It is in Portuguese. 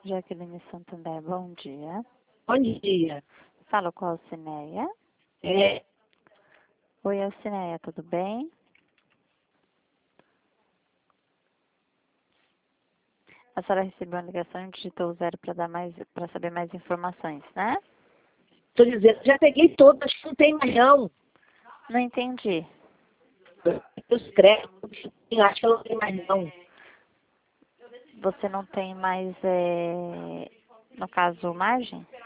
Jaqueline Santander, bom dia. Bom dia. Falo com a Alcineia. É, Oi, Alcineia, tudo bem? A senhora recebeu uma ligação e digitou o 0 para saber mais informações, né? tô dizendo, já peguei todas, acho que não tem mais não. Não entendi. Os créditos, acho que não tem mais não. Você não tem mais, no caso, margem?